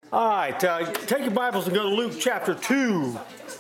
All right, take your Bibles and go to Luke chapter 2.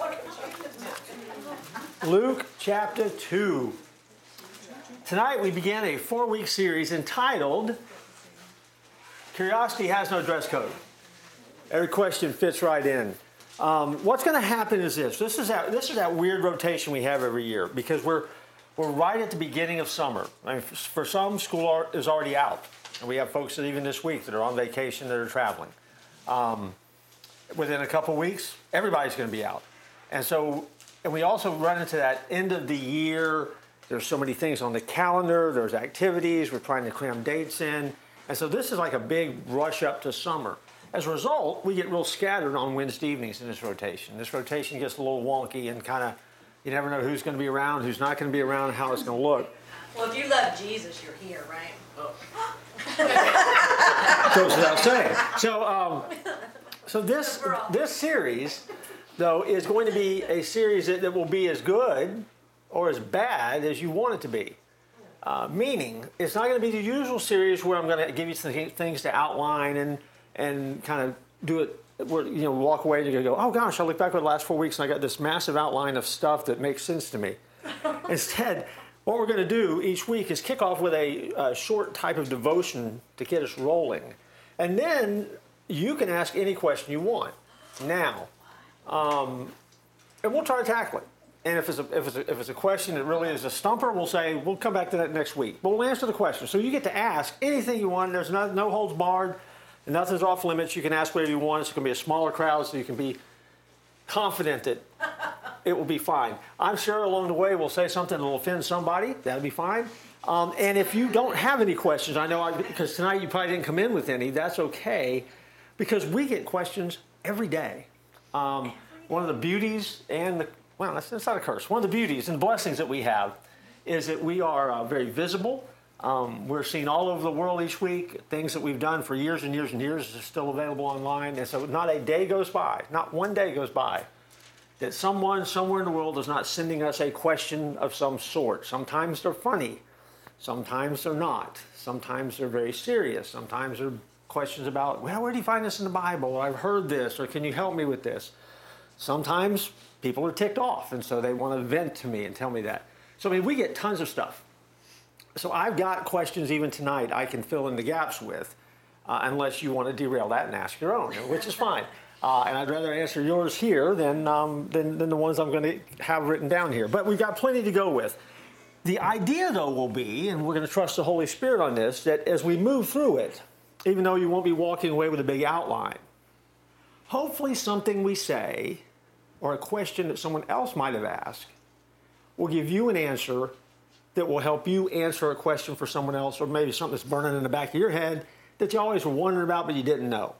Luke chapter 2. Tonight we begin a 4-week series entitled Curiosity Has No Dress Code. Every question fits right in. What's going to happen is this. This is that weird rotation we have every year because we're right at the beginning of summer. I mean, for some, school is already out. And we have folks that even this week that are on vacation that are traveling. Within a couple weeks, everybody's going to be out. And we also run into that end of the year. There's so many things on the calendar. There's activities. We're trying to cram dates in. And so this is like a big rush up to summer. As a result, we get real scattered on Wednesday evenings in this rotation. This rotation gets a little wonky and kind of, you never know who's going to be around, who's not going to be around, how it's going to look. Well, if you love Jesus, you're here, right? Goes without saying. So this series, though, is going to be a series that will be as good or as bad as you want it to be. Meaning, it's not going to be the usual series where I'm going to give you some things to outline and kind of do it. Where, walk away and you're going to go, oh gosh, I look back over the last 4 weeks and I got this massive outline of stuff that makes sense to me. Instead, what we're going to do each week is kick off with a short type of devotion to get us rolling. And then you can ask any question you want now. And we'll try to tackle it. And if it's a question that really is a stumper, we'll come back to that next week. But we'll answer the question. So you get to ask anything you want. There's no holds barred. Nothing's off limits. You can ask whatever you want. It's going to be a smaller crowd, so you can be confident that it will be fine. I'm sure along the way we'll say something that will offend somebody. That'll be fine. And if you don't have any questions, I know because tonight you probably didn't come in with any, that's okay, because we get questions every day. One of the beauties that's not a curse. One of the beauties and blessings that we have is that we are very visible. We're seen all over the world each week. Things that we've done for years and years and years are still available online. And so not a day goes by, not one day goes by, that someone somewhere in the world is not sending us a question of some sort. Sometimes they're funny. Sometimes they're not. Sometimes they're very serious. Sometimes they're questions about, well, where do you find this in the Bible? Or I've heard this, or can you help me with this? Sometimes people are ticked off, and so they want to vent to me and tell me that. So, we get tons of stuff. So I've got questions even tonight I can fill in the gaps with, unless you want to derail that and ask your own, which is fine. And I'd rather answer yours here than the ones I'm going to have written down here. But we've got plenty to go with. The idea, though, will be, and we're going to trust the Holy Spirit on this, that as we move through it, even though you won't be walking away with a big outline, hopefully something we say or a question that someone else might have asked will give you an answer that will help you answer a question for someone else, or maybe something that's burning in the back of your head that you always were wondering about but you didn't know.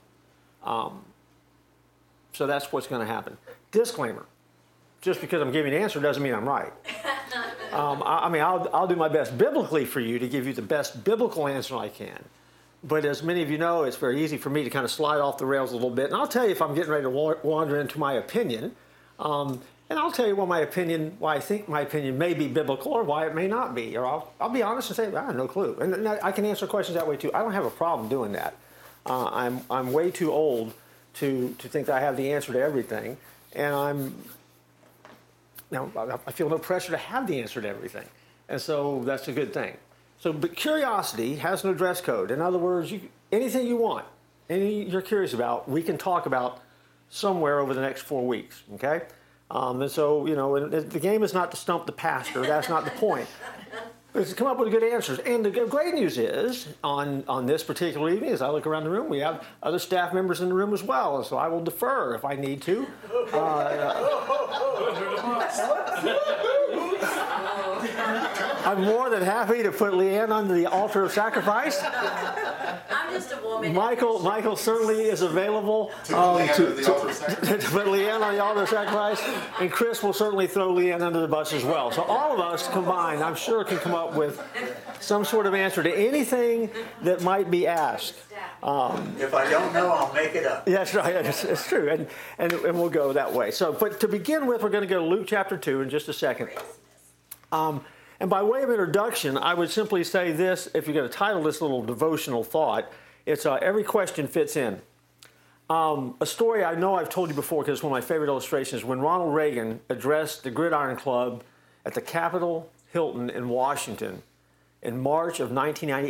So that's what's going to happen. Disclaimer. Just because I'm giving an answer doesn't mean I'm right. I'll do my best biblically for you to give you the best biblical answer I can. But as many of you know, it's very easy for me to kind of slide off the rails a little bit. And I'll tell you if I'm getting ready to wander into my opinion. And I'll tell you why I think my opinion may be biblical or why it may not be. Or I'll be honest and say, I have no clue. And I can answer questions that way too. I don't have a problem doing that. I'm way too old to think that I have the answer to everything. And I feel no pressure to have the answer to everything. And so that's a good thing. But curiosity has no dress code. In other words, anything you want, anything you're curious about, we can talk about somewhere over the next 4 weeks, okay? And so, the game is not to stump the pastor. That's not the point. But it's to come up with good answers. And the great news is, on this particular evening, as I look around the room, we have other staff members in the room as well. And so I will defer if I need to. I'm more than happy to put Leanne under the altar of sacrifice. I'm just a woman. Michael certainly is available to put Leanne on the altar of sacrifice, and Chris will certainly throw Leanne under the bus as well. So all of us combined, I'm sure, can come up with some sort of answer to anything that might be asked. If I don't know, I'll make it up. Yes, right. It's true, and we'll go that way. So, but to begin with, we're going to go to Luke chapter 2 in just a second. And by way of introduction, I would simply say this, if you're going to title this little devotional thought, it's every question fits in. A story I know I've told you before because it's one of my favorite illustrations. When Ronald Reagan addressed the Gridiron Club at the Capitol Hilton in Washington in March of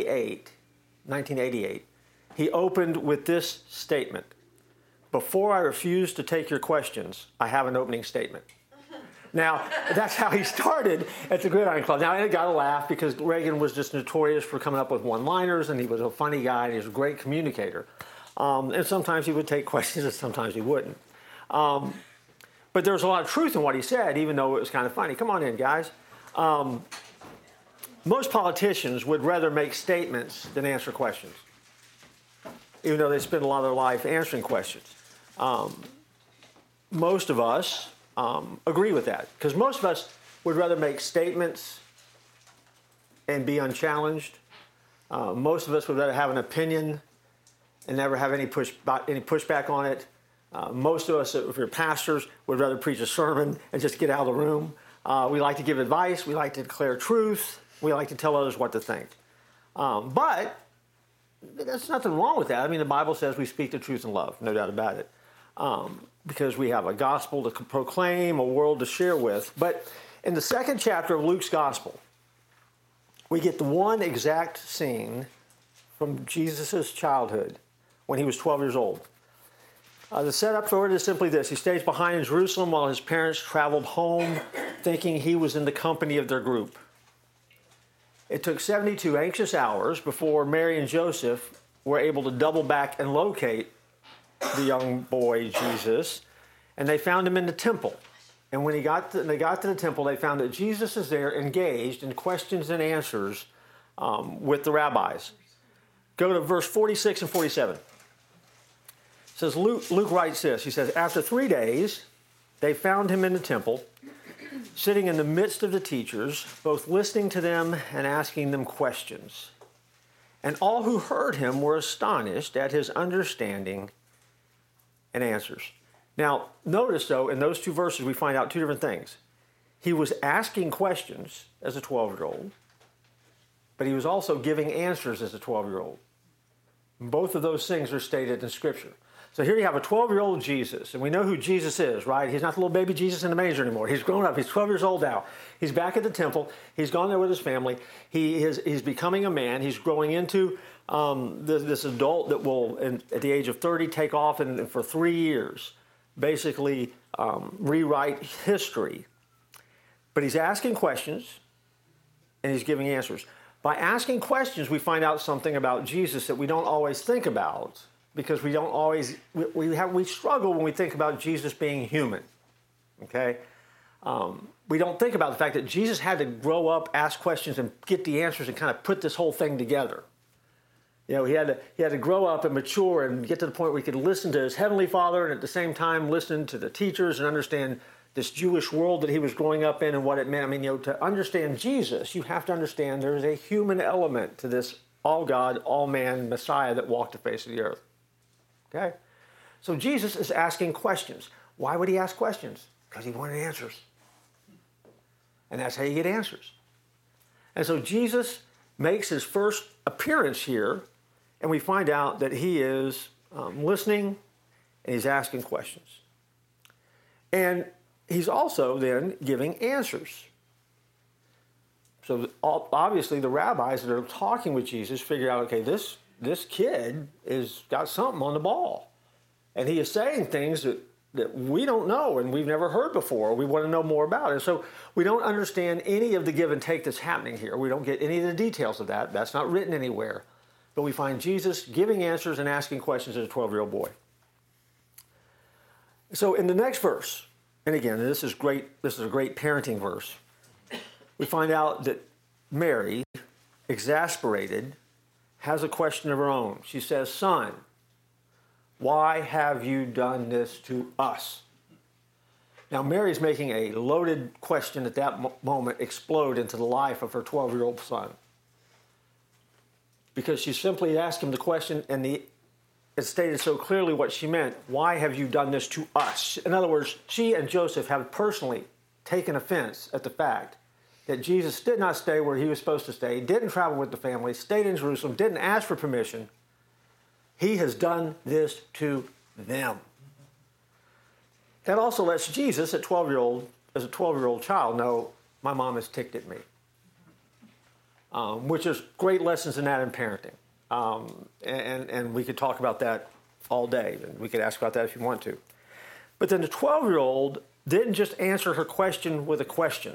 1988, he opened with this statement: "Before I refuse to take your questions, I have an opening statement." Now, that's how he started at the Gridiron Club. Now, it got a laugh because Reagan was just notorious for coming up with one-liners, and he was a funny guy, and he was a great communicator. And sometimes he would take questions, and sometimes he wouldn't. But there was a lot of truth in what he said, even though it was kind of funny. Come on in, guys. Most politicians would rather make statements than answer questions, even though they spend a lot of their life answering questions. Most of us agree with that, because most of us would rather make statements and be unchallenged. Most of us would rather have an opinion and never have any pushback on it. Most of us, if we're pastors, would rather preach a sermon and just get out of the room. We like to give advice. We like to declare truth. We like to tell others what to think. But there's nothing wrong with that. I mean, the Bible says we speak the truth in love, no doubt about it. Because we have a gospel to proclaim, a world to share with. But in the second chapter of Luke's gospel, we get the one exact scene from Jesus' childhood when he was 12 years old. The setup for it is simply this. He stays behind in Jerusalem while his parents traveled home, thinking he was in the company of their group. It took 72 anxious hours before Mary and Joseph were able to double back and locate the young boy Jesus, and they found him in the temple. And when they got to the temple, they found that Jesus is there engaged in questions and answers with the rabbis. Go to verse 46 and 47. It says, Luke writes this. He says, "After 3 days, they found him in the temple, sitting in the midst of the teachers, both listening to them and asking them questions. And all who heard him were astonished at his understanding and answers." Now, notice, though, in those two verses, we find out two different things. He was asking questions as a 12-year-old, but he was also giving answers as a 12-year-old. Both of those things are stated in Scripture. So here you have a 12-year-old Jesus, and we know who Jesus is, right? He's not the little baby Jesus in the manger anymore. He's grown up. He's 12 years old now. He's back at the temple. He's gone there with his family. He's becoming a man. He's growing into this adult that will, at the age of 30, take off and for 3 years, basically rewrite history. But he's asking questions, and he's giving answers. By asking questions, we find out something about Jesus that we don't always think about, because we don't always, we struggle when we think about Jesus being human, okay? We don't think about the fact that Jesus had to grow up, ask questions, and get the answers and kind of put this whole thing together. You know, he had to grow up and mature and get to the point where he could listen to his heavenly Father and at the same time listen to the teachers and understand this Jewish world that he was growing up in and what it meant. I mean, you know, to understand Jesus, you have to understand there's a human element to this all God, all man Messiah that walked the face of the earth. Okay? So Jesus is asking questions. Why would he ask questions? Because he wanted answers. And that's how you get answers. And so Jesus makes his first appearance here, and we find out that he is listening and he's asking questions. And he's also then giving answers. So obviously the rabbis that are talking with Jesus figure out, okay, this kid is got something on the ball. And he is saying things that we don't know and we've never heard before. We want to know more about it. So we don't understand any of the give and take that's happening here. We don't get any of the details of that. That's not written anywhere. But we find Jesus giving answers and asking questions as a 12-year-old boy. So in the next verse, and again, this is a great parenting verse, we find out that Mary, exasperated, has a question of her own. She says, "Son, why have you done this to us?" Now, Mary's making a loaded question at that moment explode into the life of her 12-year-old son. Because she simply asked him the question, and it stated so clearly what she meant. Why have you done this to us? In other words, she and Joseph have personally taken offense at the fact that Jesus did not stay where he was supposed to stay, didn't travel with the family, stayed in Jerusalem, didn't ask for permission. He has done this to them. That also lets Jesus, as a 12-year-old child, know my mom is ticked at me. Which is great lessons in that in parenting. And we could talk about that all day. And we could ask about that if you want to. But then the 12-year-old didn't just answer her question with a question.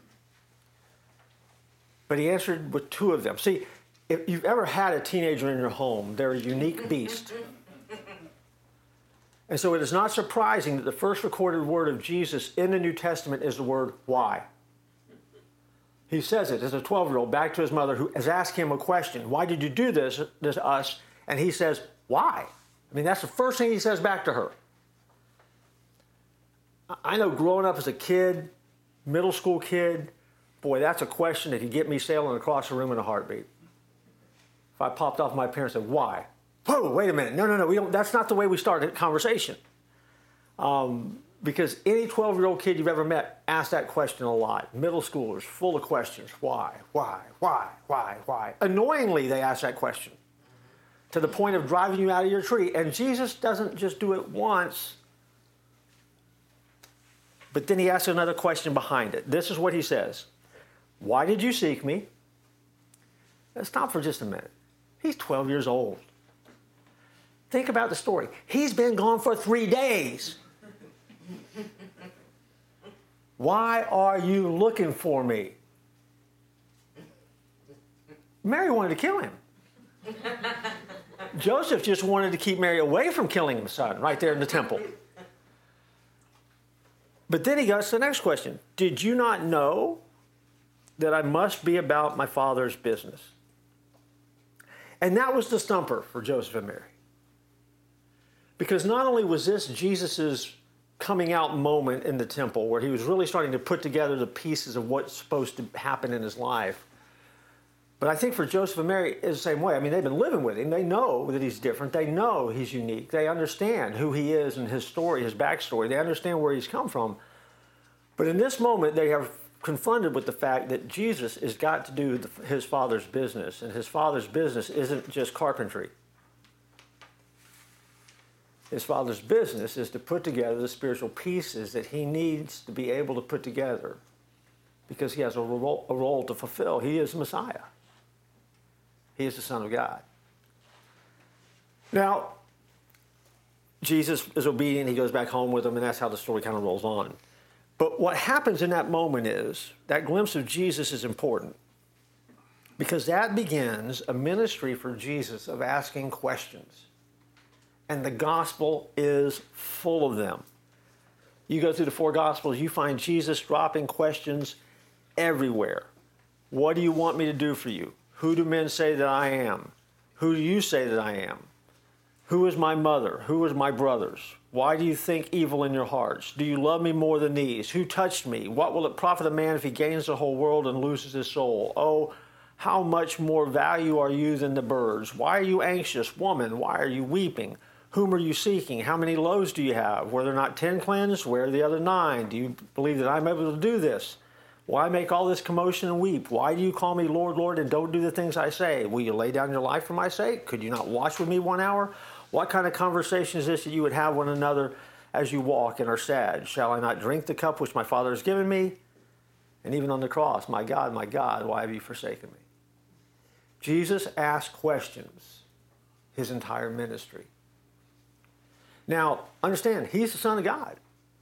But he answered with two of them. See, if you've ever had a teenager in your home, they're a unique beast. And so it is not surprising that the first recorded word of Jesus in the New Testament is the word why. He says it as a 12-year-old back to his mother who has asked him a question. Why did you do this to us? And he says, why? I mean, that's the first thing he says back to her. I know growing up as a kid, middle school kid, boy, that's a question that could get me sailing across the room in a heartbeat. If I popped off my parents and said, why? Whoa, wait a minute. No, that's not the way we start a conversation. Because any 12-year-old kid you've ever met asks that question a lot. Middle schoolers, full of questions. Why? Annoyingly, they ask that question to the point of driving you out of your tree. And Jesus doesn't just do it once, but then he asks another question behind it. This is what he says. Why did you seek me? Let's stop for just a minute. He's 12 years old. Think about the story. He's been gone for 3 days. Why are you looking for me? Mary wanted to kill him. Joseph just wanted to keep Mary away from killing his son right there in the temple. But then he goes to the next question. Did you not know that I must be about my Father's business? And that was the stumper for Joseph and Mary. Because not only was this Jesus's coming out moment in the temple where he was really starting to put together the pieces of what's supposed to happen in his life, but I think for Joseph and Mary, it's the same way. I mean, they've been living with him. They know that he's different. They know he's unique. They understand who he is and his story, his backstory. They understand where he's come from. But in this moment, they are confronted with the fact that Jesus has got to do his Father's business, and his Father's business isn't just carpentry. His Father's business is to put together the spiritual pieces that he needs to be able to put together because he has a role to fulfill. He is Messiah. He is the Son of God. Now, Jesus is obedient. He goes back home with them, and that's how the story kind of rolls on. But what happens in that moment is that glimpse of Jesus is important because that begins a ministry for Jesus of asking questions. And the gospel is full of them. You go through the 4 gospels, you find Jesus dropping questions everywhere. What do you want me to do for you? Who do men say that I am? Who do you say that I am? Who is my mother? Who is my brothers? Why do you think evil in your hearts? Do you love me more than these? Who touched me? What will it profit a man if he gains the whole world and loses his soul? Oh, how much more value are you than the birds? Why are you anxious, woman? Why are you weeping? Whom are you seeking? How many loaves do you have? Were there not 10 cleansed? Where are the other 9? Do you believe that I'm able to do this? Why make all this commotion and weep? Why do you call me Lord, Lord, and don't do the things I say? Will you lay down your life for my sake? Could you not watch with me 1 hour? What kind of conversation is this that you would have one another as you walk and are sad? Shall I not drink the cup which my Father has given me? And even on the cross, my God, why have you forsaken me? Jesus asked questions his entire ministry. Now, understand, he's the Son of God.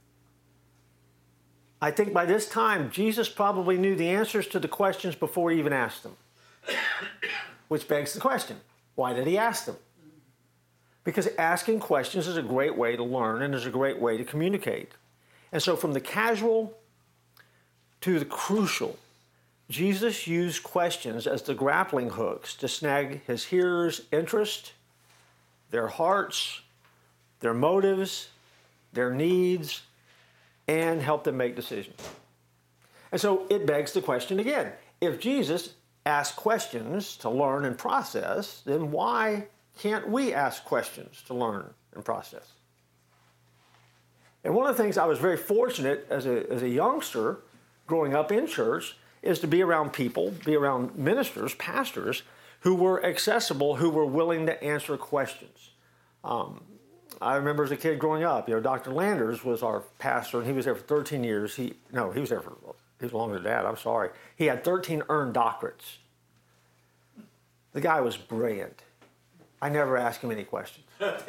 I think by this time, Jesus probably knew the answers to the questions before he even asked them. Which begs the question, why did he ask them? Because asking questions is a great way to learn and is a great way to communicate. And so from the casual to the crucial, Jesus used questions as the grappling hooks to snag his hearers' interest, their hearts, their motives, their needs, and help them make decisions. And so it begs the question again. If Jesus asked questions to learn and process, then why can't we ask questions to learn and process? And one of the things I was very fortunate as a youngster growing up in church is to be around people, be around ministers, pastors, who were accessible, who were willing to answer questions. I remember as a kid growing up, Dr. Landers was our pastor, and he was there for 13 years. He was longer than that, I'm sorry. He had 13 earned doctorates. The guy was brilliant. I never asked him any questions.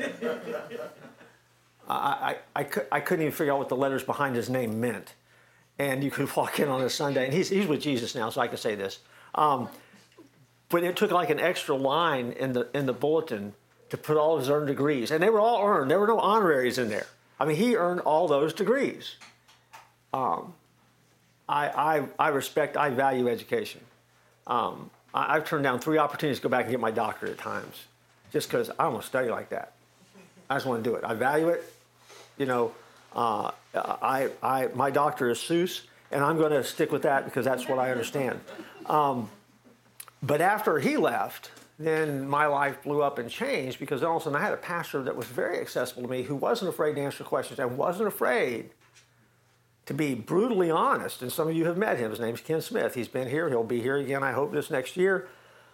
I couldn't even figure out what the letters behind his name meant. And you could walk in on a Sunday, and he's with Jesus now, so I can say this. But it took like an extra line in the bulletin to put all of his earned degrees. And they were all earned. There were no honoraries in there. I mean, he earned all those degrees. I value education. I've turned down 3 opportunities to go back and get my doctorate at times just because I don't want to study like that. I just want to do it. I value it. My doctor is Seuss, and I'm going to stick with that because that's what I understand. But after he left, then my life blew up and changed because all of a sudden I had a pastor that was very accessible to me who wasn't afraid to answer questions and wasn't afraid to be brutally honest. And some of you have met him. His name's Ken Smith. He's been here. He'll be here again, I hope, this next year.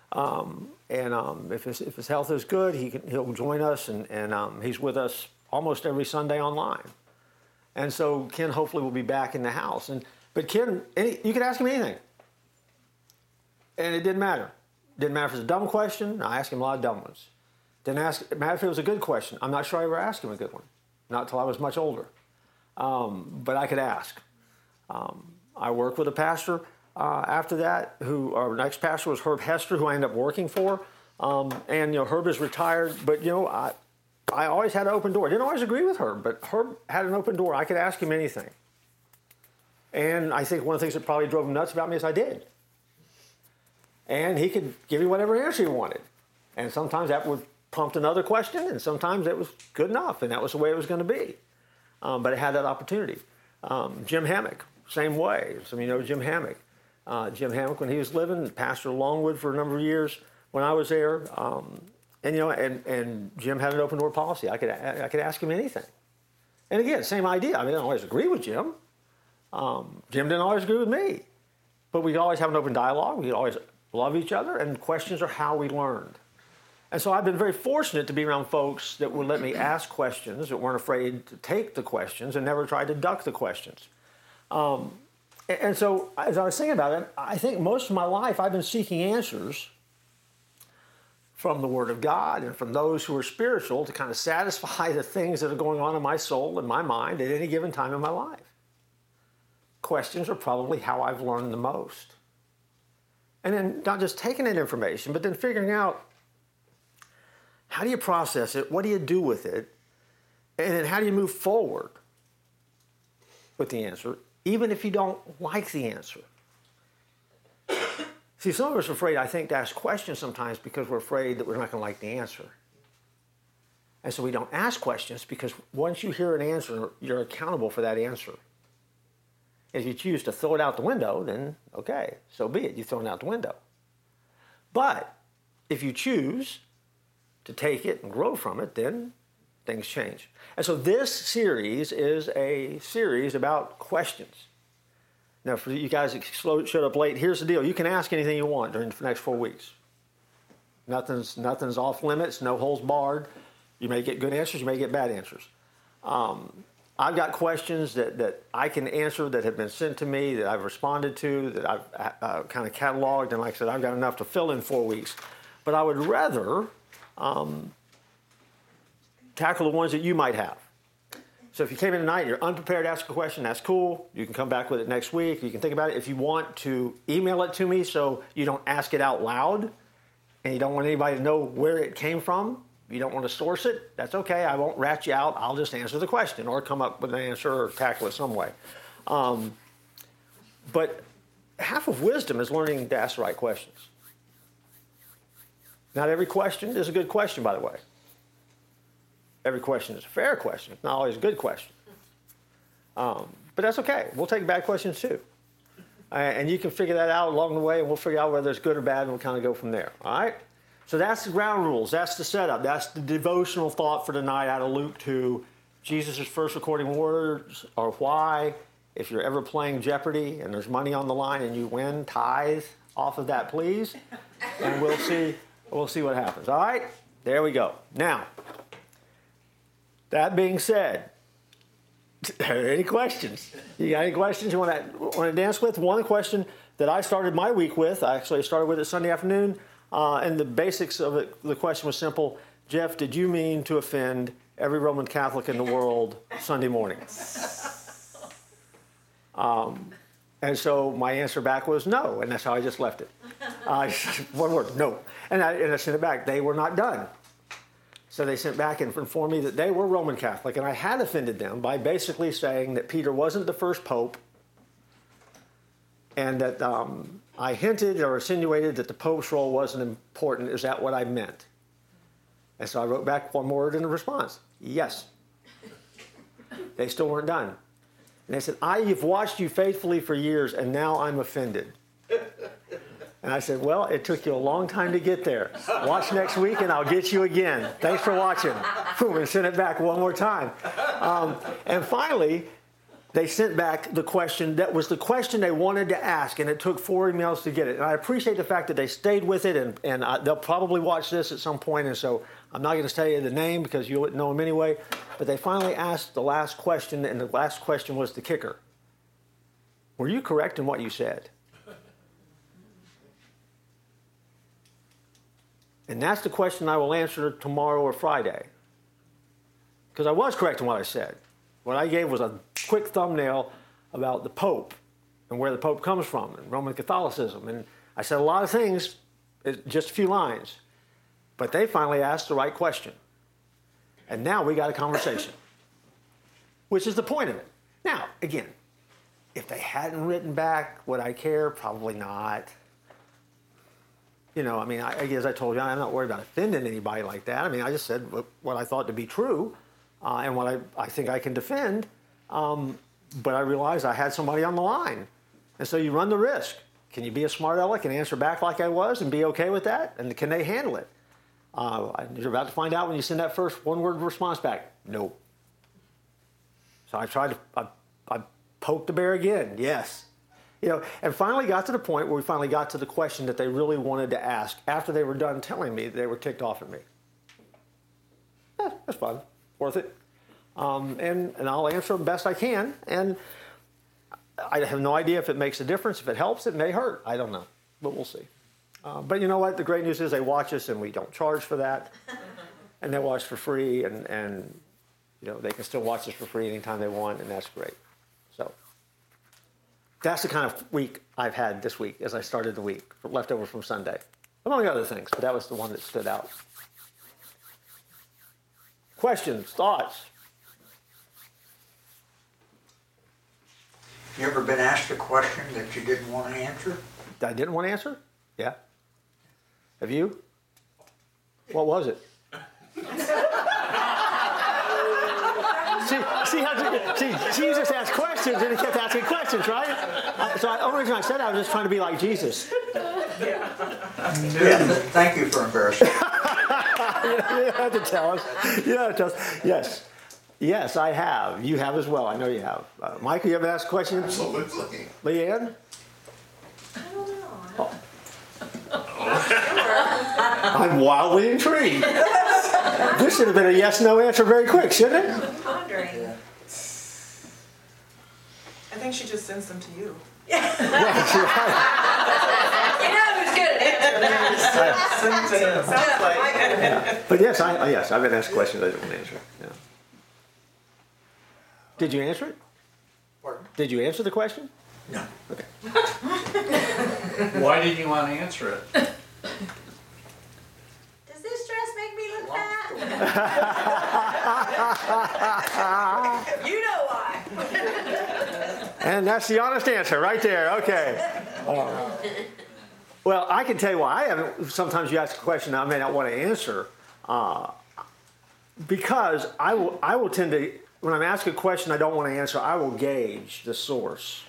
If his health is good, he'll join us, and he's with us almost every Sunday online. And so Ken hopefully will be back in the house. But Ken, you could ask him anything. And it didn't matter. Didn't matter if it was a dumb question. I asked him a lot of dumb ones. Didn't matter if it was a good question. I'm not sure I ever asked him a good one. Not until I was much older. But I could ask. I worked with a pastor after that, our next pastor was Herb Hester, who I ended up working for. Herb is retired, but I always had an open door. I didn't always agree with Herb, but Herb had an open door. I could ask him anything. And I think one of the things that probably drove him nuts about me is I did. And he could give me whatever answer he wanted. And sometimes that would prompt another question, and sometimes it was good enough, and that was the way it was going to be. But I had that opportunity. Jim Hammock, same way. Some of you know Jim Hammock. Jim Hammock, when he was living, pastor Longwood for a number of years when I was there. And Jim had an open door policy. I could ask him anything. And again, same idea. I didn't always agree with Jim. Jim didn't always agree with me. But we'd always have an open dialogue. We'd always love each other, and questions are how we learned. And so I've been very fortunate to be around folks that would let me ask questions, that weren't afraid to take the questions and never tried to duck the questions. And so as I was thinking about it, I think most of my life I've been seeking answers from the Word of God and from those who are spiritual to kind of satisfy the things that are going on in my soul and my mind at any given time in my life. Questions are probably how I've learned the most. And then not just taking in information, but then figuring out how do you process it, what do you do with it, and then how do you move forward with the answer, even if you don't like the answer. See, some of us are afraid, I think, to ask questions sometimes because we're afraid that we're not going to like the answer. And so we don't ask questions because once you hear an answer, you're accountable for that answer. If you choose to throw it out the window, then okay, so be it. You throw it out the window. But if you choose to take it and grow from it, then things change. And so this series is a series about questions. Now, for you guys that showed up late, here's the deal. You can ask anything you want during the next 4 weeks. Nothing's off limits, no holds barred. You may get good answers, you may get bad answers. I've got questions that I can answer that have been sent to me, that I've responded to, that I've kind of cataloged, and like I said, I've got enough to fill in 4 weeks. But I would rather tackle the ones that you might have. So if you came in tonight and you're unprepared to ask a question, that's cool. You can come back with it next week. You can think about it. If you want to email it to me so you don't ask it out loud and you don't want anybody to know where it came from, you don't want to source it, that's okay. I won't rat you out. I'll just answer the question or come up with an answer or tackle it some way. But half of wisdom is learning to ask the right questions. Not every question is a good question, by the way. Every question is a fair question. It's not always a good question. But that's okay. We'll take bad questions too. And you can figure that out along the way, and we'll figure out whether it's good or bad, and we'll kind of go from there. All right? So that's the ground rules. That's the setup. That's the devotional thought for tonight out of Luke 2. Jesus' first recording words are why. If you're ever playing Jeopardy and there's money on the line and you win, tithe off of that, please. And we'll see what happens. All right? There we go. Now, That being said, any questions? You got any questions you want to dance with? One question that I started my week with, I actually started with it Sunday afternoon, and the basics of it, the question was simple. Jeff, did you mean to offend every Roman Catholic in the world Sunday morning? And so my answer back was no, and that's how I just left it. One word, no. And I sent it back. They were not done. So they sent back and informed me that they were Roman Catholic, and I had offended them by basically saying that Peter wasn't the first pope, and that I hinted or insinuated that the pope's role wasn't important. Is that what I meant? And so I wrote back one word in the response, yes. They still weren't done. And they said, I've watched you faithfully for years, and now I'm offended. And I said, well, it took you a long time to get there. Watch next week, and I'll get you again. Thanks for watching. Boom, and sent it back one more time. And finally, they sent back the question that was the question they wanted to ask, and it took 4 emails to get it. And I appreciate the fact that they stayed with it, and they'll probably watch this at some point, and so I'm not going to tell you the name because you wouldn't know them anyway. But they finally asked the last question, and the last question was the kicker. Were you correct in what you said? And that's the question I will answer tomorrow or Friday. Because I was correct in what I said. What I gave was a quick thumbnail about the Pope and where the Pope comes from and Roman Catholicism. And I said a lot of things, just a few lines. But they finally asked the right question. And now we got a conversation, which is the point of it. Now, again, if they hadn't written back, would I care? Probably not. You know, I mean, as I told you, I'm not worried about offending anybody like that. I mean, I just said what I thought to be true and what I think I can defend. But I realized I had somebody on the line. And so you run the risk. Can you be a smart aleck and answer back like I was and be okay with that? And can they handle it? You're about to find out when you send that first one-word response back. No. So I tried to, I poked the bear again. Yes. You know, and finally got to the point where we finally got to the question that they really wanted to ask after they were done telling me they were ticked off at me. That's fun. Worth it. And I'll answer them best I can. And I have no idea if it makes a difference. If it helps, it may hurt. I don't know. But we'll see. But you know what? The great news is they watch us and we don't charge for that. And they watch for free. And you know, they can still watch us for free anytime they want. And that's great. So that's the kind of week I've had this week as I started the week, left over from Sunday. Among other things, but that was the one that stood out. Questions, thoughts? You ever been asked a question that you didn't want to answer? I didn't want to answer? Yeah. Have you? What was it? See, Jesus asked questions and he kept asking questions, right? So the only reason I said that I was just trying to be like Jesus. Yeah, thank you for embarrassing me. You don't have to tell us. You don't have to tell us. Yes. Yes, I have. You have as well. I know you have. Michael, you ever asked questions? Absolutely. Leanne? I don't know. Oh. I'm wildly intrigued. This should have been a yes-no answer very quick, shouldn't it? I'm pondering. Yeah. I think she just sends them to you. Yes, you're right. You know who's good at answering that. Sounds like. Yeah. But yes, I've been asked questions I didn't want to answer. Yeah. Did you answer it? Pardon? Did you answer the question? No. Okay. Why did you want to answer it? Does this dress make me look fat? You know why. And that's the honest answer right there. Okay. Well, I can tell you why I haven't. Sometimes you ask a question I may not want to answer because I will tend to, when I'm asked a question I don't want to answer, I will gauge the source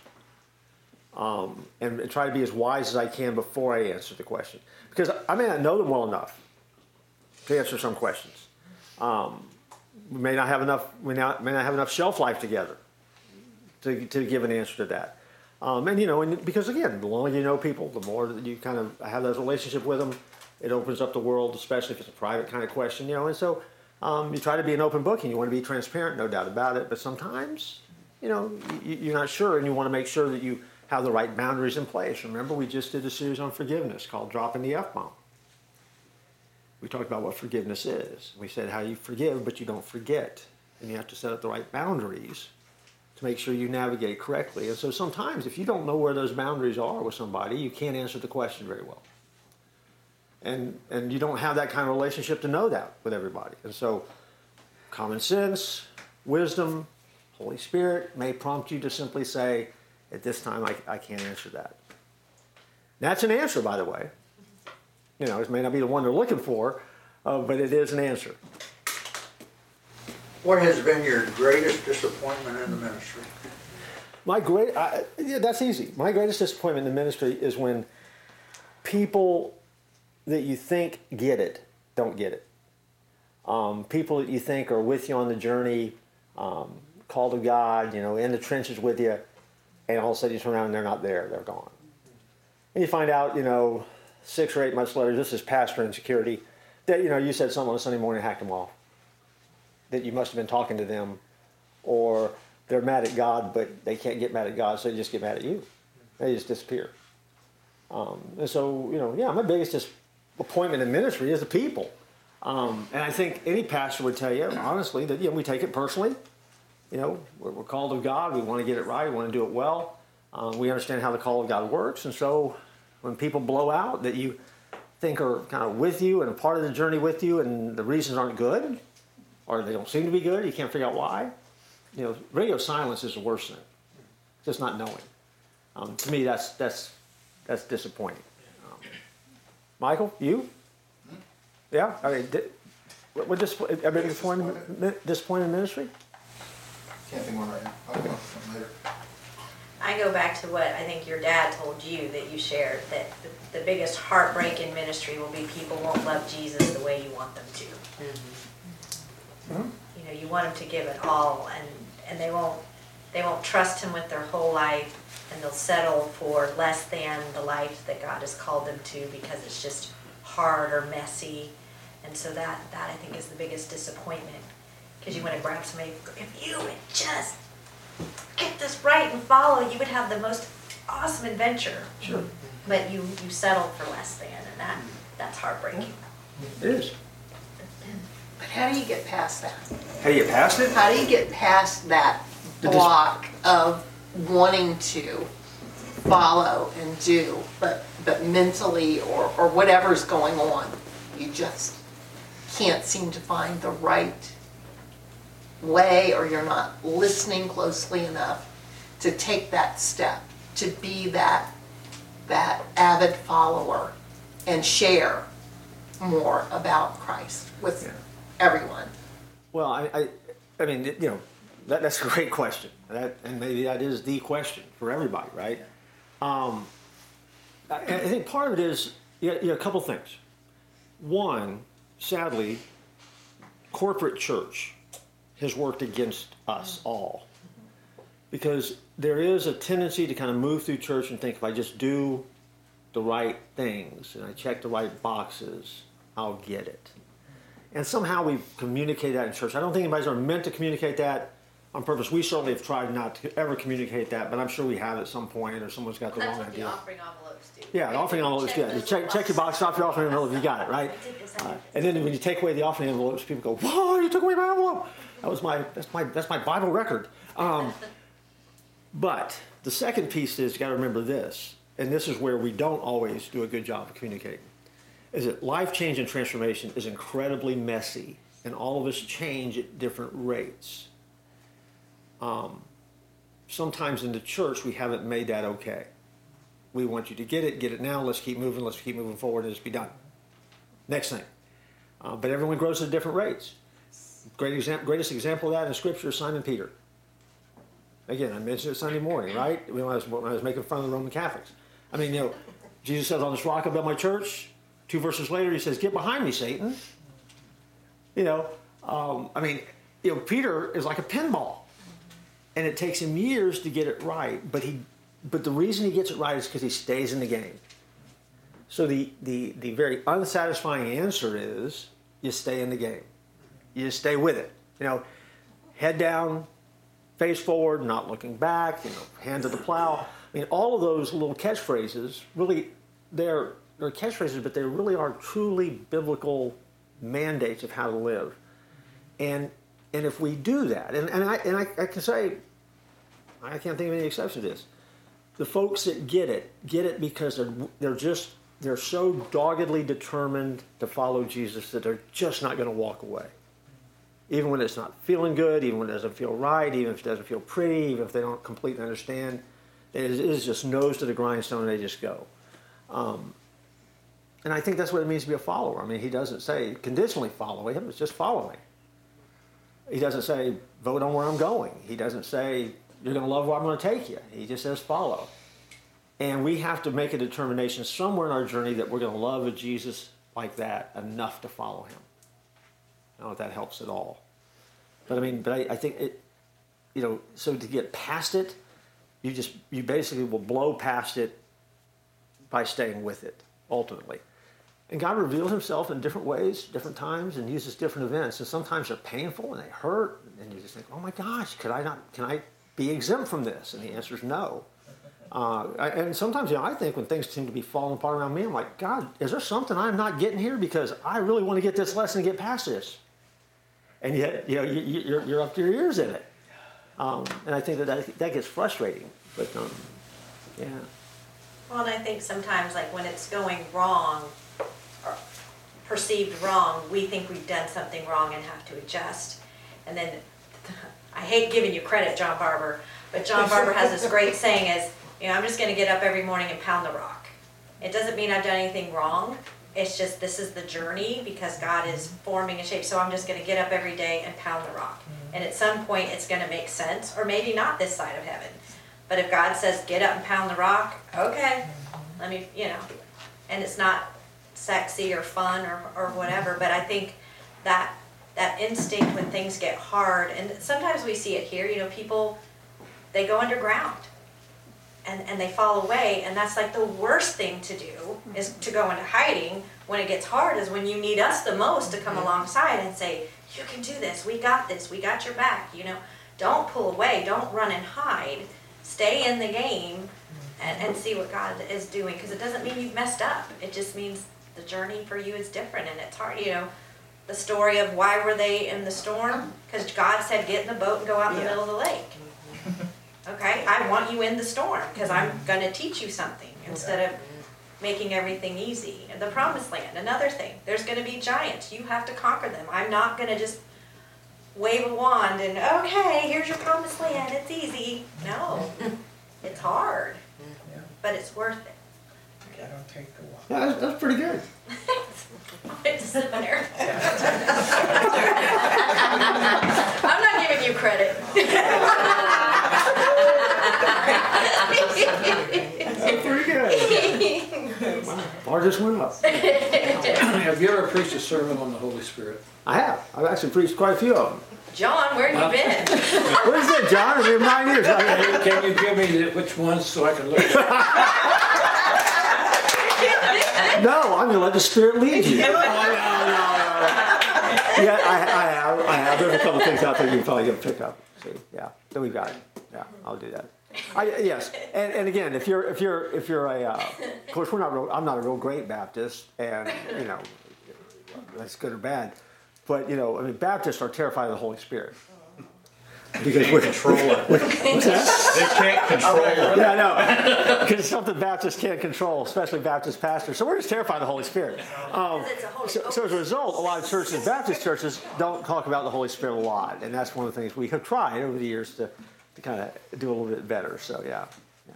and try to be as wise as I can before I answer the question. Because I may not know them well enough to answer some questions. We may not have enough. We may not have enough shelf life together to give an answer to that. And you know, because again, the longer you know people, the more that you kind of have those relationship with them, it opens up the world, especially if it's a private kind of question. You know, and so You try to be an open book and you want to be transparent, no doubt about it. But sometimes, you're not sure and you want to make sure that you have the right boundaries in place. Remember, we just did a series on forgiveness called Dropping the F-Bomb. We talked about what forgiveness is. We said how you forgive, but you don't forget. And you have to set up the right boundaries to make sure you navigate correctly. And so sometimes if you don't know where those boundaries are with somebody, you can't answer the question very well. And you don't have that kind of relationship to know that with everybody. And so common sense, wisdom, Holy Spirit may prompt you to simply say, at this time, I can't answer that. That's an answer, by the way. It may not be the one they're looking for, but it is an answer. What has been your greatest disappointment in the ministry? That's easy. My greatest disappointment in the ministry is when people that you think get it don't get it. People that you think are with you on the journey, called of God, in the trenches with you, and all of a sudden you turn around and they're not there, they're gone. And you find out, 6 or 8 months later, this is pastor insecurity, that, you said something on a Sunday morning and hacked them off. That you must have been talking to them, or they're mad at God, but they can't get mad at God, so they just get mad at you. They just disappear. And so, my biggest disappointment in ministry is the people. And I think any pastor would tell you, honestly, that we take it personally. We're called of God. We want to get it right. We want to do it well. We understand how the call of God works. And so when people blow out that you think are kind of with you and a part of the journey with you and the reasons aren't good, or they don't seem to be good, you can't figure out why. Radio silence is the worst thing. Just not knowing. To me, that's disappointing. Michael, you? Yeah? I mean, disappointed in ministry? Can't think one right now. I'll come up with something later. I go back to what I think your dad told you that you shared, that the biggest heartbreak in ministry will be people won't love Jesus the way you want them to. Mm-hmm. You want them to give it all, and they won't trust him with their whole life, and they'll settle for less than the life that God has called them to because it's just hard or messy. And so that I think is the biggest disappointment, because you want to grab somebody, if you would just get this right and follow, you would have the most awesome adventure. Sure. But you settled for less than, and that's heartbreaking. It is. But how do you get past that? How do you get past it? How do you get past that block of wanting to follow and do, but mentally or whatever's going on, you just can't seem to find the right way, or you're not listening closely enough to take that step, to be that avid follower and share more about Christ with everyone? Well, I mean, that's a great question. And maybe that is the question for everybody, right? I think part of it is a couple things. One, sadly, corporate church has worked against us all, because there is a tendency to kind of move through church and think, if I just do the right things and I check the right boxes, I'll get it. And somehow we've communicated that in church. I don't think anybody's ever meant to communicate that on purpose. We certainly have tried not to ever communicate that, but I'm sure we have at some point, or someone's got the wrong idea. That's what the offering envelopes do. Yeah, the offering envelopes, yeah. You check your box off your offering envelope, you got it, right? And then when you take away the offering envelopes, people go, "Whoa, you took away my envelope!" That's my Bible record. But the second piece is, you got to remember this, and this is where we don't always do a good job of communicating, is that life change and transformation is incredibly messy, and all of us change at different rates. Sometimes in the church, we haven't made that okay. We want you to get it now, let's keep moving forward, and just be done. Next thing. But everyone grows at different rates. Greatest example of that in Scripture is Simon Peter. Again, I mentioned it Sunday morning, right? When I was making fun of the Roman Catholics. I mean, Jesus says, "On this rock I build my church." 2 verses later, he says, "Get behind me, Satan." Peter is like a pinball, and it takes him years to get it right. But the reason he gets it right is because he stays in the game. So the very unsatisfying answer is, you stay in the game. you just stay with it. Head down, face forward, not looking back, hand to the plow. I mean, all of those little catchphrases, really, they're catchphrases, but they really are truly biblical mandates of how to live. And if we do that, and I can say, I can't think of any exception to this. The folks that get it because they're so doggedly determined to follow Jesus that they're just not going to walk away. Even when it's not feeling good, even when it doesn't feel right, even if it doesn't feel pretty, even if they don't completely understand, it is just nose to the grindstone and they just go. And I think that's what it means to be a follower. I mean, he doesn't say conditionally follow him, it's just follow me. He doesn't say vote on where I'm going. He doesn't say you're going to love where I'm going to take you. He just says follow. And we have to make a determination somewhere in our journey that we're going to love a Jesus like that enough to follow him. I don't know if that helps at all. But I think it, so to get past it, you basically will blow past it by staying with it, ultimately. And God reveals himself in different ways, different times, and uses different events. And sometimes they're painful and they hurt, and you just think, oh my gosh, can I be exempt from this? And the answer is no. And sometimes, I think when things seem to be falling apart around me, I'm like, God, is there something I'm not getting here? Because I really want to get this lesson and get past this. And yet, you're up to your ears in it. And I think that gets frustrating. But, yeah. Well, and I think sometimes, like when it's going wrong, or perceived wrong, we think we've done something wrong and have to adjust. And then, I hate giving you credit, John Barber, but John Barber has this great saying is, I'm just going to get up every morning and pound the rock. It doesn't mean I've done anything wrong. It's just this is the journey because God is forming a shape. So I'm just going to get up every day and pound the rock. And at some point it's going to make sense, or maybe not this side of heaven. But if God says get up and pound the rock, okay, let me, and it's not sexy or fun or whatever. But I think that instinct when things get hard, and sometimes we see it here, people, they go underground. And they fall away, and that's like the worst thing to do is to go into hiding when it gets hard, is when you need us the most to come alongside and say, you can do this, we got your back, Don't pull away, don't run and hide. Stay in the game and see what God is doing, because it doesn't mean you've messed up. It just means the journey for you is different, and it's hard, The story of why were they in the storm? Because God said get in the boat and go out in the middle of the lake. Okay, I want you in the storm because I'm going to teach you something instead of making everything easy. And the promised land, another thing. There's going to be giants. You have to conquer them. I'm not going to just wave a wand and, okay, here's your promised land. It's easy. No, it's hard, but it's worth it. Okay, don't take the walk. Yeah, that's pretty good. It's there. I'm not giving you credit. That's pretty good. Bar just went up. Have you ever preached a sermon on the Holy Spirit? I have. I've actually preached quite a few of them. John, where have you been? What is it, John? It's been 9 years. Can you give me which ones so I can look at No, I'm going to let the Spirit lead you. Yeah, I have. There's a couple of things out there you can probably pick up. See, yeah. So we've got it. Yeah, I'll do that. Yes, and again, if you're a, of course I'm not a real great Baptist, and that's good or bad, but Baptists are terrified of the Holy Spirit. Because we control it. What's that? They can't control it. Yeah, no, because it's something Baptists can't control, especially Baptist pastors. So we're just terrified of the Holy Spirit. So as a result, a lot of churches, Baptist churches, don't talk about the Holy Spirit a lot, and that's one of the things we have tried over the years to kind of do a little bit better. So yeah.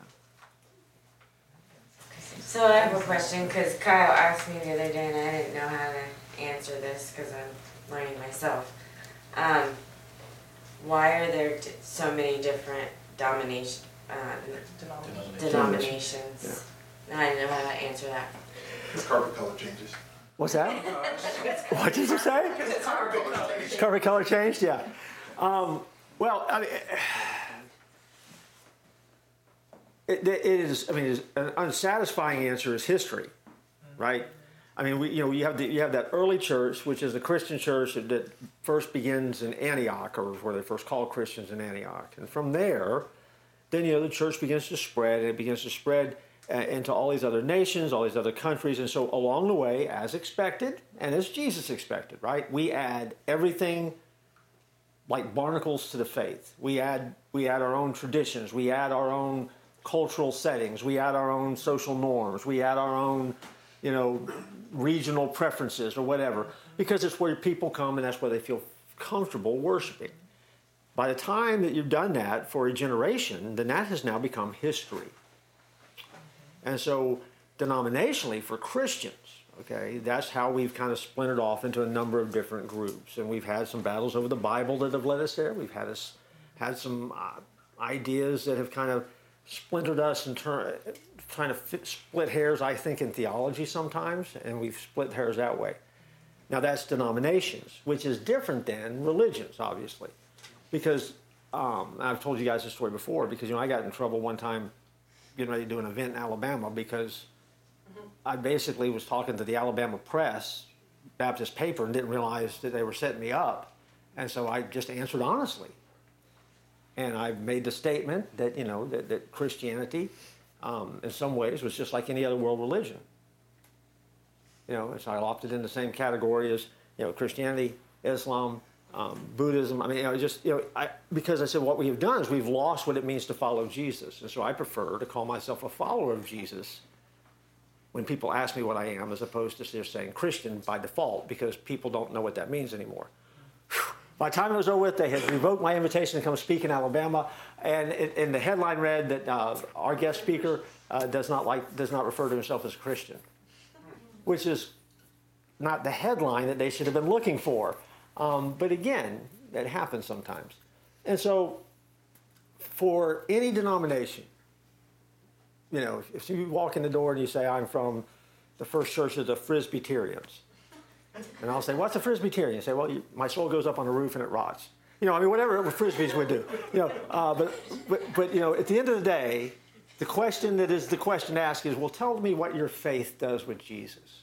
So I have a question because Kyle asked me the other day, and I didn't know how to answer this because I'm learning myself. Why are there so many different denominations? And I didn't know how to answer that. The carpet color changes. What's that? What did you say? Carpet color changed? Yeah. Well, I mean, it is. I mean, an unsatisfying answer is history, right? I mean, you have that early church, which is the Christian church that first begins in Antioch, or where they first called Christians in Antioch. And from there, then the church begins to spread, and it begins to spread into all these other nations, all these other countries. And so along the way, as expected, and as Jesus expected, right, we add everything like barnacles to the faith. We add our own traditions. We add our own cultural settings. We add our own social norms. We add our own, regional preferences or whatever, because it's where people come and that's where they feel comfortable worshiping. By the time that you've done that for a generation, then that has now become history. And so denominationally for Christians, okay, that's how we've kind of splintered off into a number of different groups. And we've had some battles over the Bible that have led us there. We've had some ideas that have kind of splintered us and trying to split hairs, I think, in theology sometimes, and we've split hairs that way. Now that's denominations, which is different than religions, obviously. Because I've told you guys this story before, because I got in trouble one time getting ready to do an event in Alabama because I basically was talking to the Alabama Press, Baptist paper, and didn't realize that they were setting me up. And so I just answered honestly. And I made the statement that, that Christianity, in some ways, was just like any other world religion. And so I opted in the same category as, Christianity, Islam, Buddhism. I mean, because I said what we have done is we've lost what it means to follow Jesus. And so I prefer to call myself a follower of Jesus when people ask me what I am, as opposed to just saying Christian by default, because people don't know what that means anymore. By the time it was over with, they had revoked my invitation to come speak in Alabama, and the headline read that our guest speaker does not refer to himself as a Christian, which is not the headline that they should have been looking for. But again, that happens sometimes. And so for any denomination, if you walk in the door and you say, I'm from the First Church of the Presbyterians, and I'll say, what's a Presbyterian? You say, well, my soul goes up on the roof and it rots. Whatever Frisbees would do. But at the end of the day, the question to ask is, well, tell me what your faith does with Jesus.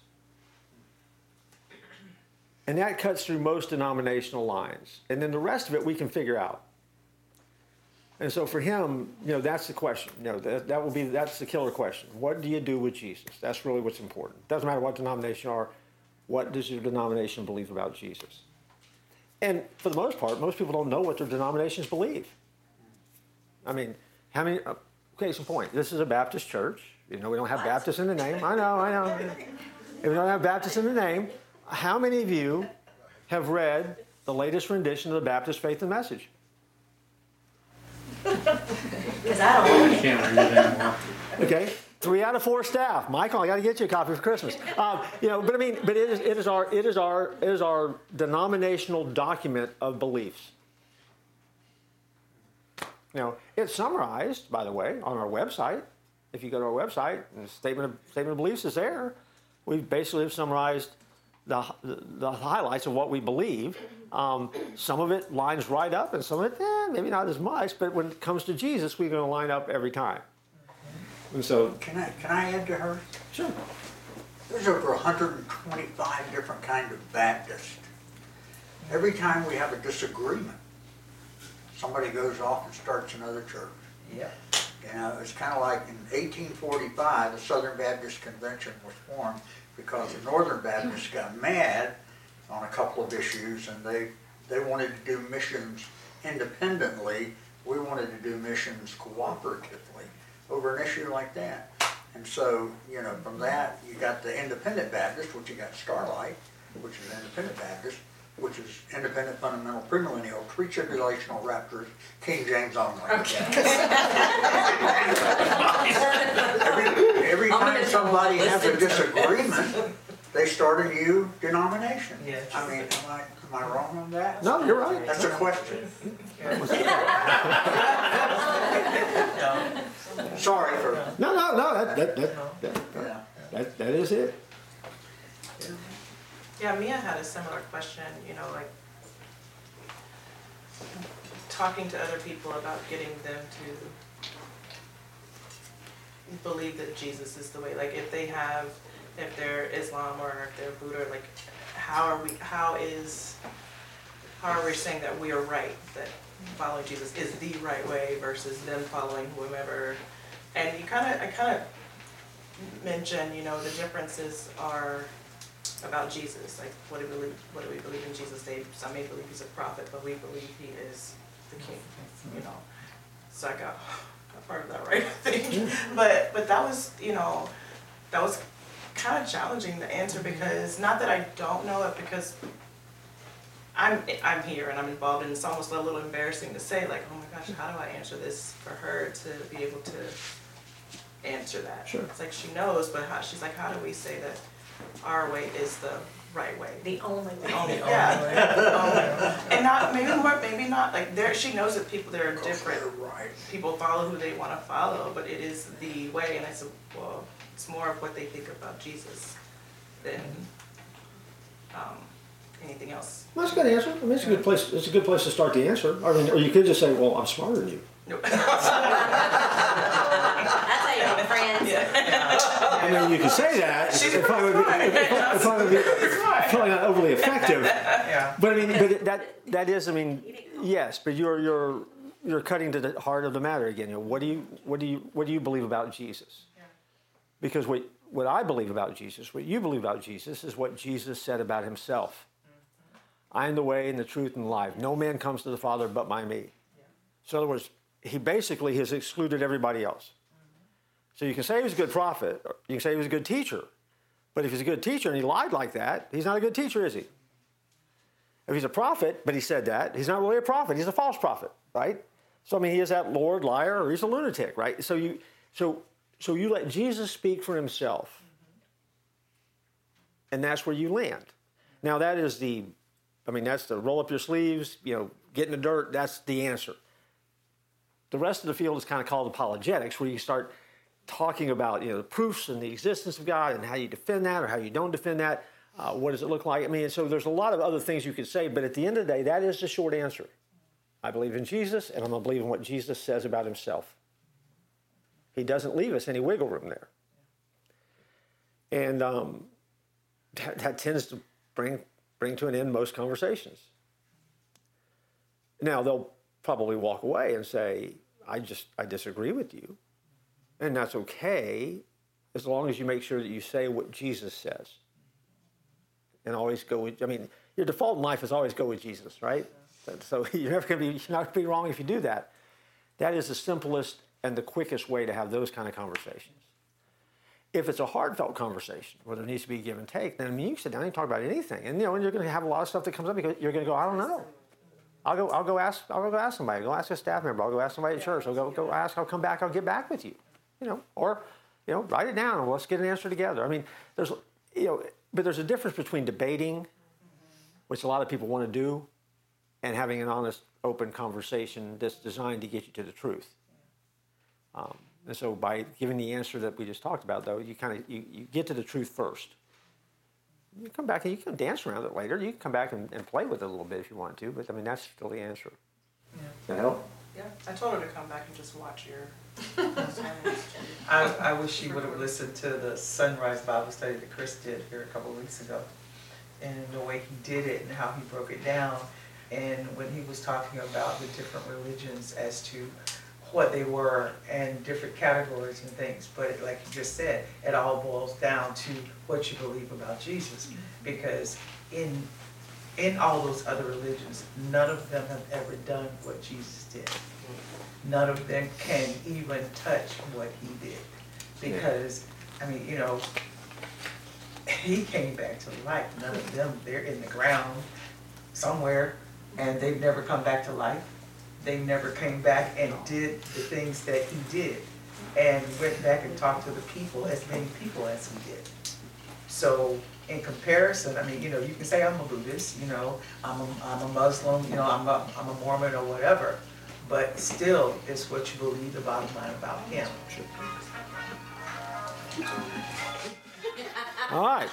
And that cuts through most denominational lines. And then the rest of it we can figure out. And so for him, that's the question. That's the killer question. What do you do with Jesus? That's really what's important. Doesn't matter what denomination you are. What does your denomination believe about Jesus? And for the most part, most people don't know what their denominations believe. I mean, how many? Case in point, this is a Baptist church. We don't have Baptist in the name. I know. If we don't have Baptist in the name, how many of you have read the latest rendition of the Baptist Faith and Message? Because I don't I can't read it anymore. Okay, 3 out of 4 staff. Michael, I got to get you a copy for Christmas. But it is our denominational document of beliefs. It's summarized, by the way, on our website. If you go to our website, the statement of beliefs is there. We basically have summarized the highlights of what we believe. Some of it lines right up, and some of it, maybe not as much. But when it comes to Jesus, we're going to line up every time. And so, Can I add to her? sure. There's over 125 different kinds of Baptists. Every time we have a disagreement, somebody goes off and starts another church. Yeah. It's kind of like in 1845, the Southern Baptist Convention was formed because the Northern Baptists got mad on a couple of issues, and they wanted to do missions independently. We wanted to do missions cooperatively over an issue like that. And so, from that, you got the Independent Baptist, which you got Starlight, which is Independent Baptist, which is independent, fundamental, premillennial, pre-tribulational, raptors, King James only. Every time somebody has a disagreement, they start a new denomination. Yeah. I mean, am I wrong on that? No, you're right. That's a question. Sorry for. No. That is it. Yeah, Mia had a similar question, like talking to other people about getting them to believe that Jesus is the way. Like if they have if they're Islam or if they're Buddha, like how are we saying that we are right, that following Jesus is the right way versus them following whomever. And I kind of mentioned, the differences are about Jesus, like what do we believe in Jesus? Some may believe he's a prophet, but we believe he is the king, So I got part of that right, I think. But that was, that was kind of challenging to answer, because not that I don't know it, because I'm here and I'm involved, and it's almost a little embarrassing to say, like, oh my gosh, how do I answer this for her to be able to answer that? Sure. It's like she knows, but she's like, how do we say that our way is the right way? The only way. And not maybe not like there. She knows that there are different. People follow who they want to follow, but it is the way. And I said, well, it's more of what they think about Jesus than anything else. Well, that's a good answer. I mean, it's a good place. It's a good place to start the answer. I mean, or you could just say, "Well, I'm smarter than you." Nope. That's how you make friends. I mean, you can say that. It probably would be probably not overly effective. Yeah. But I mean, that is. I mean, yes. But you're cutting to the heart of the matter again. What do you believe about Jesus? Yeah. Because what I believe about Jesus, what you believe about Jesus, is what Jesus said about himself. I am the way and the truth and the life. No man comes to the Father but by me. Yeah. So in other words, he basically has excluded everybody else. So you can say he was a good prophet, or you can say he was a good teacher. But if he's a good teacher and he lied like that, he's not a good teacher, is he? If he's a prophet, but he said that, he's not really a prophet. He's a false prophet, right? So I mean, he is that Lord, liar, or he's a lunatic, right? So you let Jesus speak for himself, and that's where you land. Now that's the roll up your sleeves, get in the dirt. That's the answer. The rest of the field is kind of called apologetics, where you start talking about the proofs and the existence of God and how you defend that or how you don't defend that. What does it look like? I mean, so there's a lot of other things you could say, but at the end of the day, that is the short answer. I believe in Jesus, and I'm going to believe in what Jesus says about himself. He doesn't leave us any wiggle room there. And that tends to bring to an end most conversations. Now, they'll probably walk away and say, I disagree with you. And that's okay, as long as you make sure that you say what Jesus says. And always go with, your default in life is always go with Jesus, right? So you're not going to be wrong if you do that. That is the simplest and the quickest way to have those kind of conversations. If it's a heartfelt conversation where there needs to be give and take, then you can sit down and talk about anything. And you're going to have a lot of stuff that comes up because you're going to go, I don't know. I'll go ask somebody. Go ask a staff member. I'll go ask somebody at church. I'll go ask. I'll come back. I'll get back with you. Or write it down and let's get an answer together. I mean, there's a difference between debating, which a lot of people want to do, and having an honest, open conversation that's designed to get you to the truth. And so by giving the answer that we just talked about, though, you get to the truth first. You come back and you can dance around it later. You can come back and play with it a little bit if you want to, but that's still the answer. Yeah. That help? Yeah, I told her to come back and just watch your. I wish she would have listened to the Sunrise Bible study that Chris did here a couple of weeks ago, and the way he did it and how he broke it down, and when he was talking about the different religions as to what they were and different categories and things. But like you just said, it all boils down to what you believe about Jesus, because in all those other religions, none of them have ever done what Jesus did. None of them can even touch what he did, because he came back to life. None of them, they're in the ground somewhere and they've never come back to life. They never came back and did the things that he did and went back and talked to the people, as many people as he did. So in comparison, you can say I'm a Buddhist, I'm a Muslim, I'm a Mormon or whatever, but still it's what you believe, the bottom line about him. All right.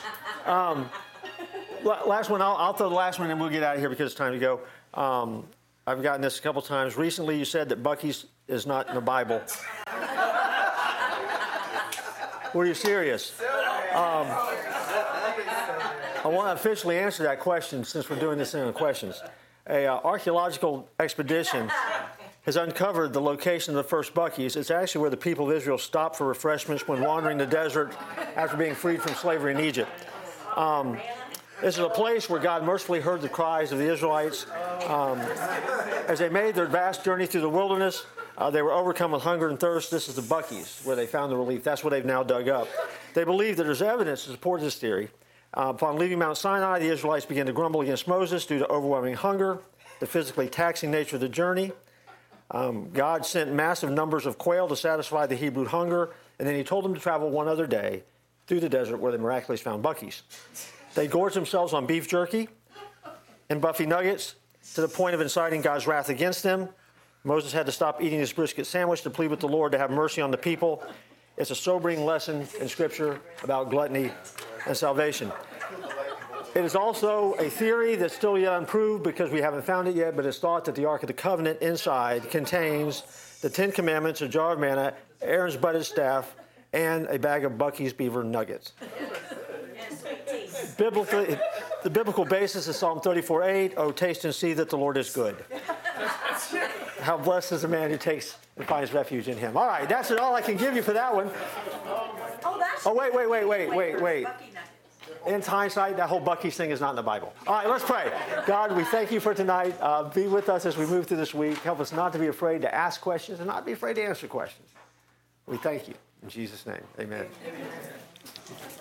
Last one, I'll throw the last one and we'll get out of here because it's time to go. I've gotten this a couple times. Recently you said that Buc-ee's is not in the Bible. Were you serious? I want to officially answer that question since we're doing this in questions. A archaeological expedition has uncovered the location of the first Buc-ee's. It's actually where the people of Israel stopped for refreshments when wandering the desert after being freed from slavery in Egypt. This is a place where God mercifully heard the cries of the Israelites. As they made their vast journey through the wilderness, they were overcome with hunger and thirst. This is the Buc-ee's, where they found the relief. That's what they've now dug up. They believe that there's evidence to support this theory. Upon leaving Mount Sinai, the Israelites began to grumble against Moses due to overwhelming hunger, the physically taxing nature of the journey. God sent massive numbers of quail to satisfy the Hebrew hunger, and then he told them to travel one other day through the desert where they miraculously found Buc-ee's. They gorged themselves on beef jerky and Buffy nuggets to the point of inciting God's wrath against them. Moses had to stop eating his brisket sandwich to plead with the Lord to have mercy on the people. It's a sobering lesson in Scripture about gluttony and salvation. It is also a theory that's still yet unproved because we haven't found it yet, but it's thought that the Ark of the Covenant inside contains the 10 Commandments, a jar of manna, Aaron's budded staff, and a bag of Buc-ee's beaver nuggets. Biblically, the biblical basis is Psalm 34:8. Oh, taste and see that the Lord is good. How blessed is the man who takes and finds refuge in him. All right, that's it. All I can give you for that one. Oh, wait. In hindsight, that whole Buc-ee's thing is not in the Bible. All right, let's pray. God, we thank you for tonight. Be with us as we move through this week. Help us not to be afraid to ask questions and not be afraid to answer questions. We thank you. In Jesus' name, amen.